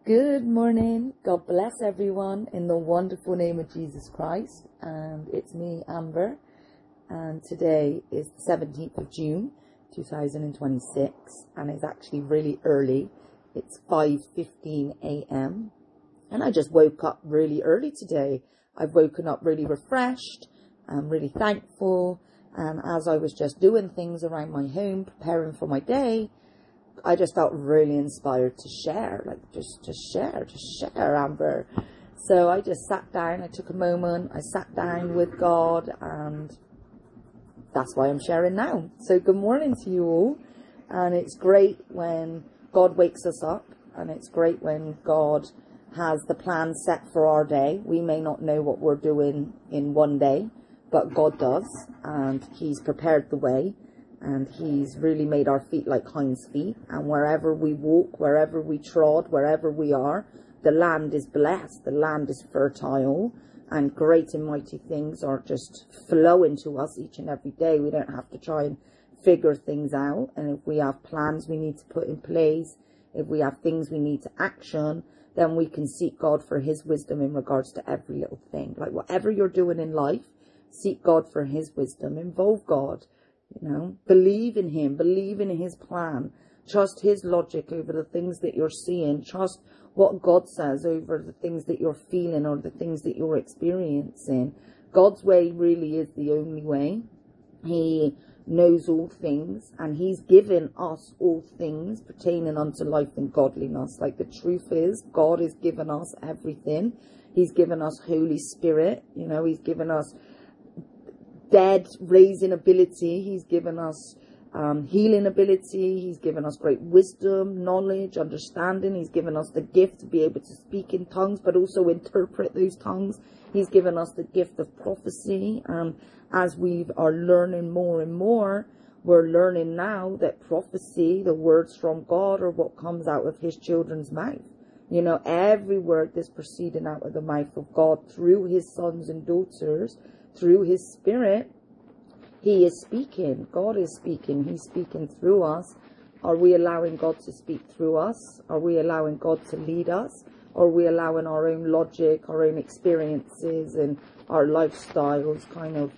Good morning. God bless everyone in the wonderful name of Jesus Christ. And it's me, Amber. And today is the 17th of June, 2026. And it's actually really early. It's 5:15 a.m. And I just woke up really early today. I've woken up really refreshed. I'm really thankful. And as I was just doing things around my home, preparing for my day, I just felt really inspired to share, just share, Amber. So I just sat down, I took a moment, I sat down with God, and that's why I'm sharing now. So good morning to you all. And it's great when God wakes us up, and it's great when God has the plan set for our day. We may not know what we're doing in one day, but God does, and He's prepared the way. And He's really made our feet like hinds feet. And wherever we walk, wherever we trod, wherever we are, the land is blessed. The land is fertile. And great and mighty things are just flowing to us each and every day. We don't have to try and figure things out. And if we have plans we need to put in place, if we have things we need to action, then we can seek God for His wisdom in regards to every little thing. Like whatever you're doing in life, seek God for His wisdom. Involve God. Believe in Him, believe in His plan, trust His logic over the things that you're seeing, trust what God says over the things that you're feeling or the things that you're experiencing. God's way really is the only way. He knows all things, and He's given us all things pertaining unto life and godliness. Like the truth is, God has given us everything. He's given us Holy Spirit, He's given us dead raising ability. He's given us healing ability. He's given us great wisdom, knowledge, understanding. He's given us the gift to be able to speak in tongues, but also interpret those tongues. He's given us the gift of prophecy. And as we are learning more and more, we're learning now that prophecy, the words from God, are what comes out of His children's mouth. Every word that's proceeding out of the mouth of God through His sons and daughters, through His Spirit, He is speaking. God is speaking. He's speaking through us. Are we allowing God to speak through us? Are we allowing God to lead us? Or are we allowing our own logic, our own experiences and our lifestyles kind of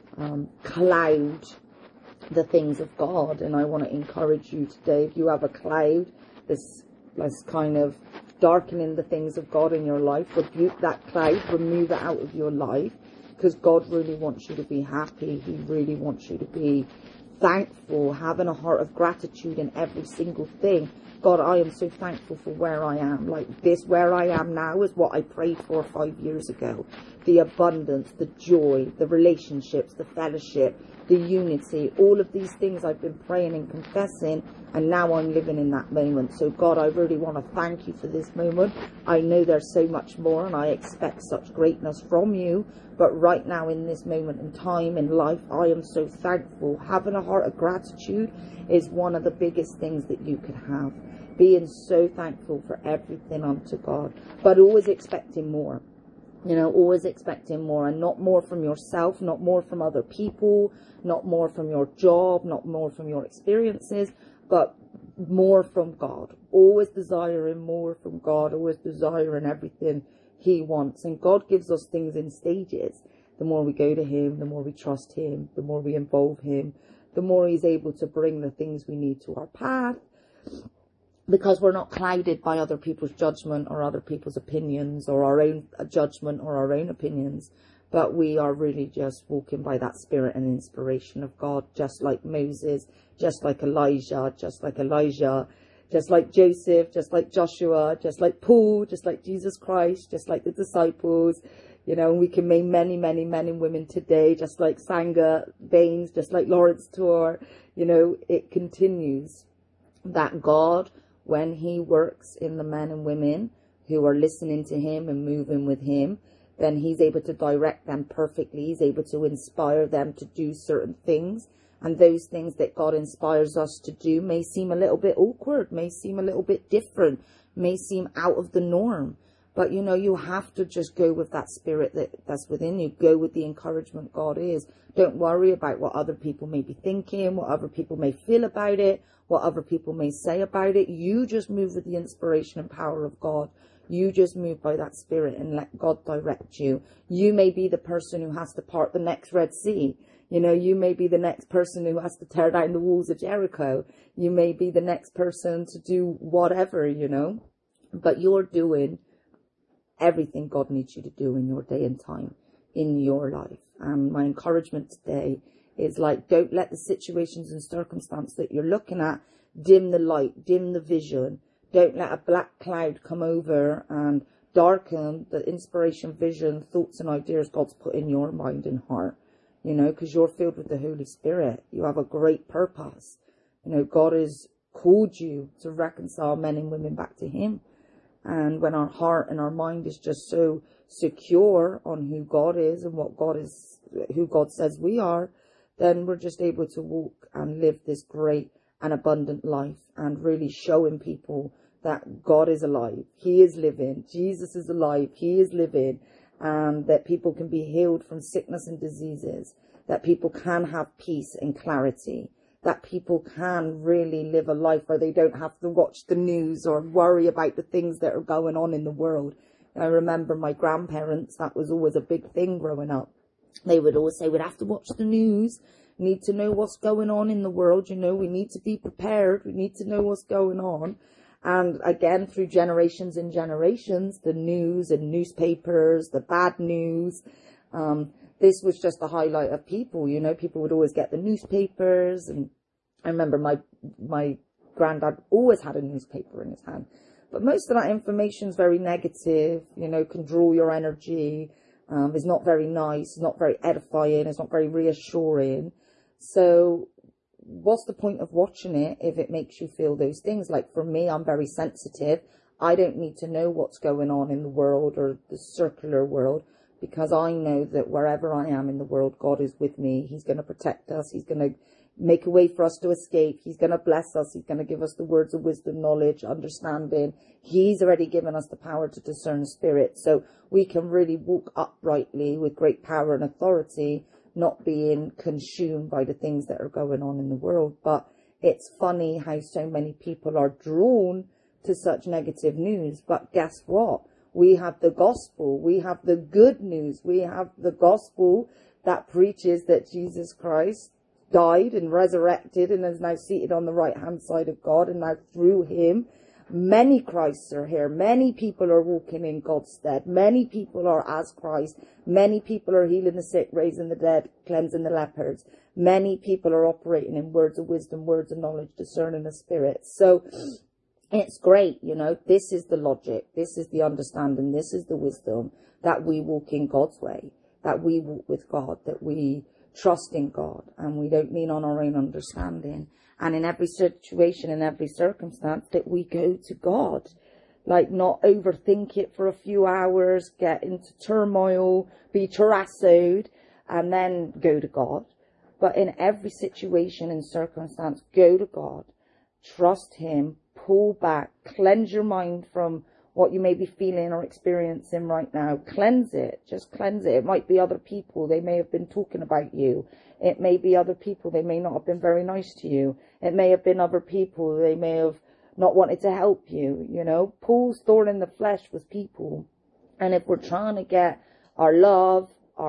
cloud the things of God? And I want to encourage you today, if you have a cloud that's kind of darkening the things of God in your life, rebuke that cloud, remove it out of your life. Because God really wants you to be happy. He really wants you to be thankful, having a heart of gratitude in every single thing. God, I am so thankful for where I am. Like this, where I am now is what I prayed for 5 years ago. The abundance, the joy, the relationships, the fellowship, the unity, all of these things I've been praying and confessing, and now I'm living in that moment. So God, I really want to thank you for this moment. I know there's so much more, and I expect such greatness from you. But right now in this moment in time in life, I am so thankful. Having a heart of gratitude is one of the biggest things that you could have. Being so thankful for everything unto God, but always expecting more. Always expecting more, and not more from yourself, not more from other people, not more from your job, not more from your experiences, but more from God. Always desiring more from God, always desiring everything He wants. And God gives us things in stages. The more we go to Him, the more we trust Him, the more we involve Him, the more He's able to bring the things we need to our path. Because we're not clouded by other people's judgment or other people's opinions or our own judgment or our own opinions. But we are really just walking by that spirit and inspiration of God, just like Moses, just like Elijah, just like Elijah, just like Joseph, just like Joshua, just like Paul, just like Jesus Christ, just like the disciples. And we can name many, many men and women today, just like Sanger Baines, just like Lawrence Tor. It continues that God, when He works in the men and women who are listening to Him and moving with Him, then He's able to direct them perfectly. He's able to inspire them to do certain things. And those things that God inspires us to do may seem a little bit awkward, may seem a little bit different, may seem out of the norm. But, you have to just go with that spirit that's within you. Go with the encouragement God is. Don't worry about what other people may be thinking, what other people may feel about it, what other people may say about it. You just move with the inspiration and power of God. You just move by that Spirit and let God direct you. You may be the person who has to part the next Red Sea. You know, you may be the next person who has to tear down the walls of Jericho. You may be the next person to do whatever, you know. But you're doing everything God needs you to do in your day and time, in your life. And my encouragement today is like, don't let the situations and circumstance that you're looking at dim the light, dim the vision. Don't let a black cloud come over and darken the inspiration, vision, thoughts and ideas God's put in your mind and heart. You know, because you're filled with the Holy Spirit. You have a great purpose. You know, God has called you to reconcile men and women back to Him. And when our heart and our mind is just so secure on who God is and what God is, who God says we are, then we're just able to walk and live this great and abundant life and really showing people that God is alive. He is living. Jesus is alive. He is living. And that people can be healed from sickness and diseases, that people can have peace and clarity, that people can really live a life where they don't have to watch the news or worry about the things that are going on in the world. I remember my grandparents, that was always a big thing growing up. They would always say, we'd have to watch the news, need to know what's going on in the world, you know, we need to be prepared, we need to know what's going on. And again, through generations and generations, the news and newspapers, the bad news, this was just the highlight of people, you know, people would always get the newspapers. And I remember my granddad always had a newspaper in his hand. But most of that information is very negative, you know, can draw your energy, is not very nice, not very edifying, it's not very reassuring. So what's the point of watching it if it makes you feel those things? Like for me, I'm very sensitive. I don't need to know what's going on in the world or the circular world, because I know that wherever I am in the world, God is with me. He's going to protect us. He's going to make a way for us to escape. He's going to bless us. He's going to give us the words of wisdom, knowledge, understanding. He's already given us the power to discern spirit. So we can really walk uprightly with great power and authority, not being consumed by the things that are going on in the world. But it's funny how so many people are drawn to such negative news. But guess what? We have the gospel. We have the good news. We have the gospel that preaches that Jesus Christ died and resurrected and is now seated on the right hand side of God. And now through him, many Christs are here. Many people are walking in God's stead. Many people are as Christ. Many people are healing the sick, raising the dead, cleansing the lepers. Many people are operating in words of wisdom, words of knowledge, discerning the spirit. So it's great, you know, this is the logic, this is the understanding, this is the wisdom, that we walk in God's way, that we walk with God, that we trust in God, and we don't lean on our own understanding. And in every situation, in every circumstance, that we go to God, like not overthink it for a few hours, get into turmoil, be terrassoed, and then go to God. But in every situation and circumstance, go to God, trust him, pull back, cleanse your mind from what you may be feeling or experiencing right now. Cleanse it, just cleanse it. It might be other people, they may have been talking about you. It may be other people, they may not have been very nice to you. It may have been other people, they may have not wanted to help you, you know. Paul's thorn in the flesh was people. And if we're trying to get our love,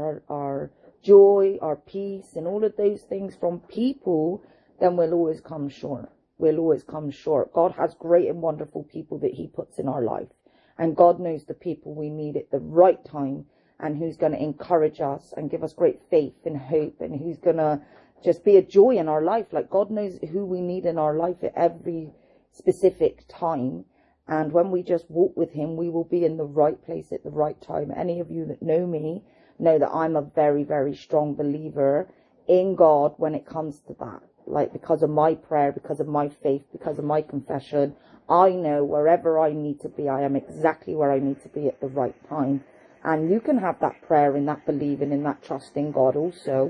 our joy, our peace, and all of those things from people, then we'll always come short. We'll always come short. God has great and wonderful people that he puts in our life. And God knows the people we need at the right time, and who's going to encourage us and give us great faith and hope, and who's going to just be a joy in our life. Like God knows who we need in our life at every specific time. And when we just walk with him, we will be in the right place at the right time. Any of you that know me know that I'm a very, very strong believer in God when it comes to that. Like, because of my prayer, because of my faith, because of my confession, I know wherever I need to be, I am exactly where I need to be at the right time. And you can have that prayer and that believing and that trust in God also.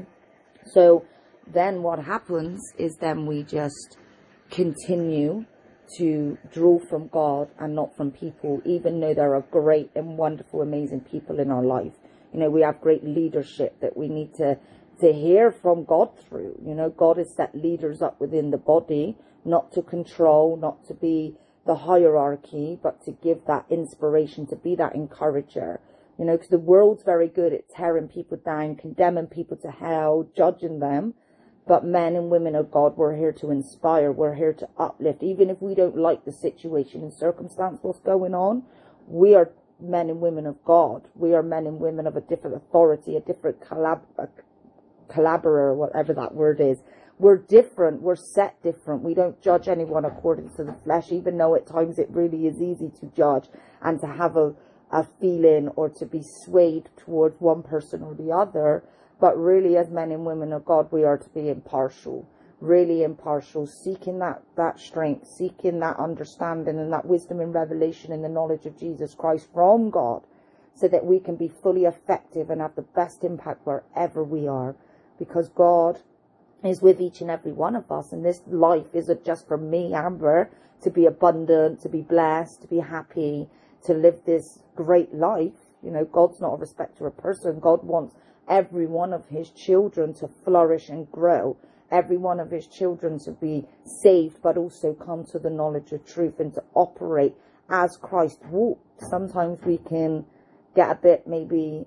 So then what happens is then we just continue to draw from God and not from people, even though there are great and wonderful, amazing people in our life. You know, we have great leadership that we need to hear from God through. You know, God has set leaders up within the body, not to control, not to be the hierarchy, but to give that inspiration, to be that encourager. You know, because the world's very good at tearing people down, condemning people to hell, judging them. But men and women of God, we're here to inspire. We're here to uplift. Even if we don't like the situation and circumstance, what's going on, we are men and women of God. We are men and women of a different authority, a different collaborator, whatever that word is. We're different. We're set different. We don't judge anyone according to the flesh, even though at times it really is easy to judge and to have a feeling or to be swayed towards one person or the other. But really, as men and women of God, we are to be impartial, really impartial, seeking that strength, seeking that understanding and that wisdom and revelation in the knowledge of Jesus Christ from God, so that we can be fully effective and have the best impact wherever we are, because God is with each and every one of us. And this life isn't just for me, Amber, to be abundant, to be blessed, to be happy, to live this great life. You know, God's not a respecter of person. God wants every one of his children to flourish and grow, every one of his children to be saved, but also come to the knowledge of truth and to operate as Christ walked. Sometimes we can get a bit maybe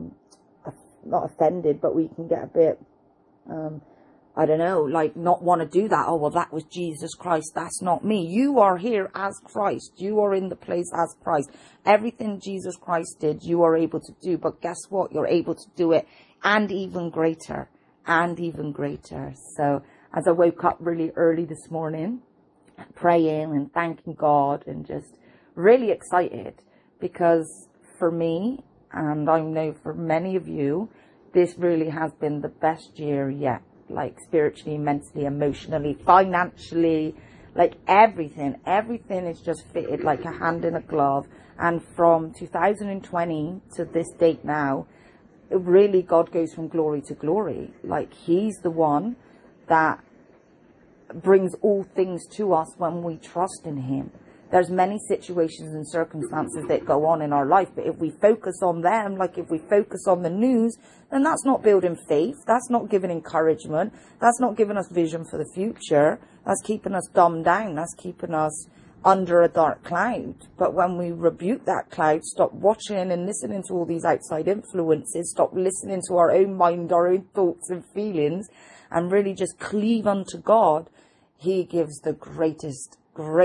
not offended, but we can get a bit I don't know, like not want to do that. Oh, well, that was Jesus Christ. That's not me. You are here as Christ. You are in the place as Christ. Everything Jesus Christ did, you are able to do. But guess what? You're able to do it and even greater and even greater. So as I woke up really early this morning, praying and thanking God and just really excited, because for me, and I know for many of you, this really has been the best year yet. Like spiritually, mentally, emotionally, financially, like everything is just fitted like a hand in a glove. And from 2020 to this date now, really God goes from glory to glory. Like he's the one that brings all things to us when we trust in him. There's many situations and circumstances that go on in our life, but if we focus on them, like if we focus on the news, then that's not building faith. That's not giving encouragement. That's not giving us vision for the future. That's keeping us dumbed down. That's keeping us under a dark cloud. But when we rebuke that cloud, stop watching and listening to all these outside influences, stop listening to our own mind, our own thoughts and feelings, and really just cleave unto God, he gives the greatest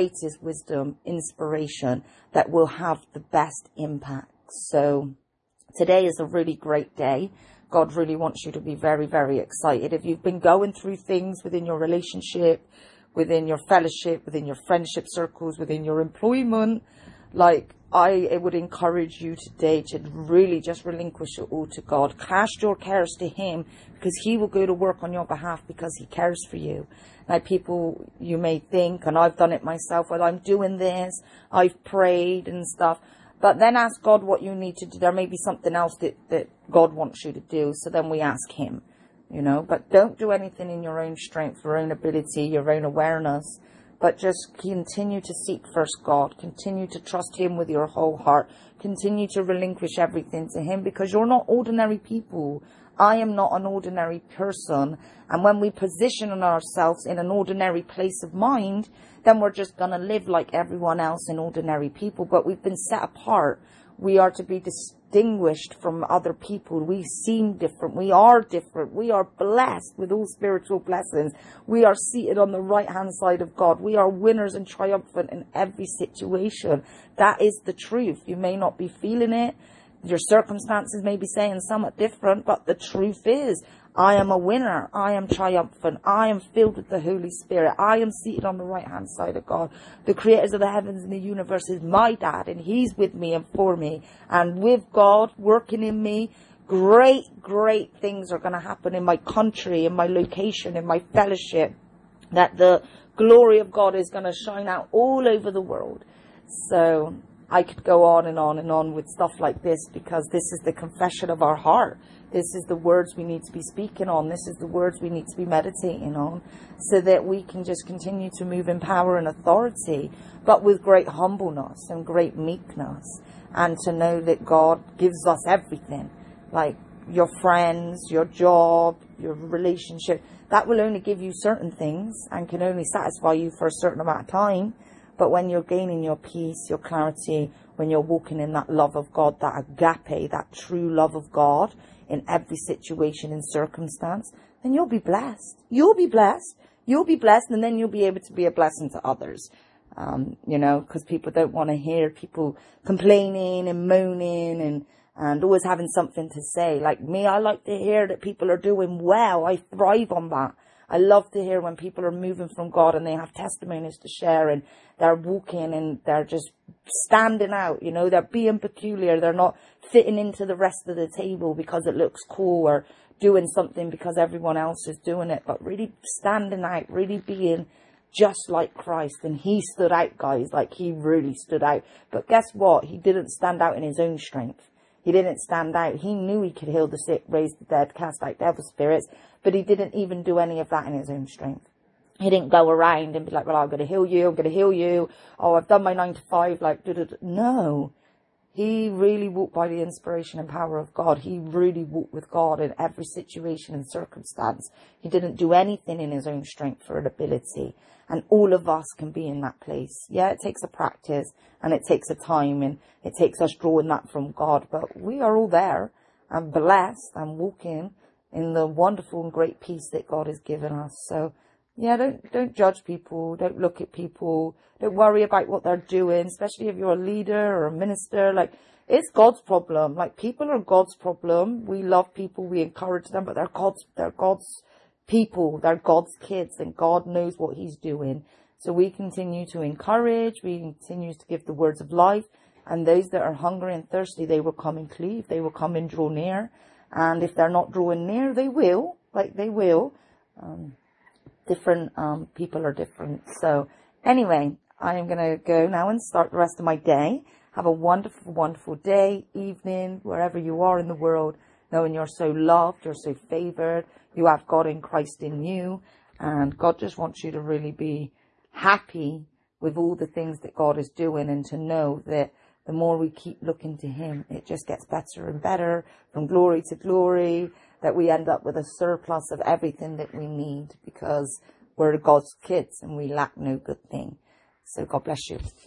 wisdom, inspiration that will have the best impact. So today is a really great day. God really wants you to be very, very excited. If you've been going through things within your relationship, within your fellowship, within your friendship circles, within your employment, like I would encourage you today to really just relinquish it all to God. Cast your cares to him, because he will go to work on your behalf, because he cares for you. Now, people, you may think, and I've done it myself, well, I'm doing this, I've prayed and stuff. But then ask God what you need to do. There may be something else that God wants you to do. So then we ask him, you know. But don't do anything in your own strength, your own ability, your own awareness. But just continue to seek first God. Continue to trust him with your whole heart. Continue to relinquish everything to him, because you're not ordinary people. I am not an ordinary person. And when we position ourselves in an ordinary place of mind, then we're just going to live like everyone else and ordinary people. But we've been set apart. We are to be distinguished from other people. We seem different. We are different. We are blessed with all spiritual blessings. We are seated on the right hand side of God. We are winners and triumphant in every situation. That is the truth. You may not be feeling it. Your circumstances may be saying somewhat different, but the truth is, I am a winner. I am triumphant. I am filled with the Holy Spirit. I am seated on the right hand side of God. The creators of the heavens and the universe is my dad, and he's with me and for me. And with God working in me, great things are going to happen in my country, in my location, in my fellowship. That the glory of God is going to shine out all over the world. So I could go on and on and on with stuff like this, because this is the confession of our heart. This is the words we need to be speaking on. This is the words we need to be meditating on, so that we can just continue to move in power and authority, but with great humbleness and great meekness, and to know that God gives us everything. Like, your friends, your job, your relationship, that will only give you certain things and can only satisfy you for a certain amount of time. But when you're gaining your peace, your clarity, when you're walking in that love of God, that agape, that true love of God in every situation and circumstance, then you'll be blessed. You'll be blessed. You'll be blessed, and then you'll be able to be a blessing to others. Because people don't want to hear people complaining and moaning and always having something to say. Like me, I like to hear that people are doing well. I thrive on that. I love to hear when people are moving from God and they have testimonies to share and they're walking and they're just standing out, they're being peculiar. They're not fitting into the rest of the table because it looks cool or doing something because everyone else is doing it, but really standing out, really being just like Christ. And he stood out, guys, like he really stood out. But guess what? He didn't stand out in his own strength. He didn't stand out. He knew he could heal the sick, raise the dead, cast out devil spirits, but he didn't even do any of that in his own strength. He didn't go around and be like, well, I'm going to heal you. I'm going to heal you. Oh, I've done my 9 to 5. No. He really walked by the inspiration and power of God. He really walked with God in every situation and circumstance. He didn't do anything in his own strength or ability. And all of us can be in that place. Yeah, it takes a practice and it takes a time and it takes us drawing that from God. But we are all there and blessed and walking in the wonderful and great peace that God has given us. So, yeah, don't judge people. Don't look at people. Don't worry about what they're doing, especially if you're a leader or a minister. Like, it's God's problem. Like, people are God's problem. We love people. We encourage them, but they're God's people. They're God's kids, and God knows what he's doing. So we continue to encourage. We continue to give the words of life. And those that are hungry and thirsty, they will come and cleave. They will come and draw near. And if they're not drawing near, they will. They will. Different people are different. So anyway, I am going to go now and start the rest of my day. Have a wonderful, wonderful day, evening, wherever you are in the world, knowing you're so loved, you're so favored, you have God in Christ in you, and God just wants you to really be happy with all the things that God is doing, and to know that the more we keep looking to him, it just gets better and better, from glory to glory, that we end up with a surplus of everything that we need, because we're God's kids and we lack no good thing. So God bless you.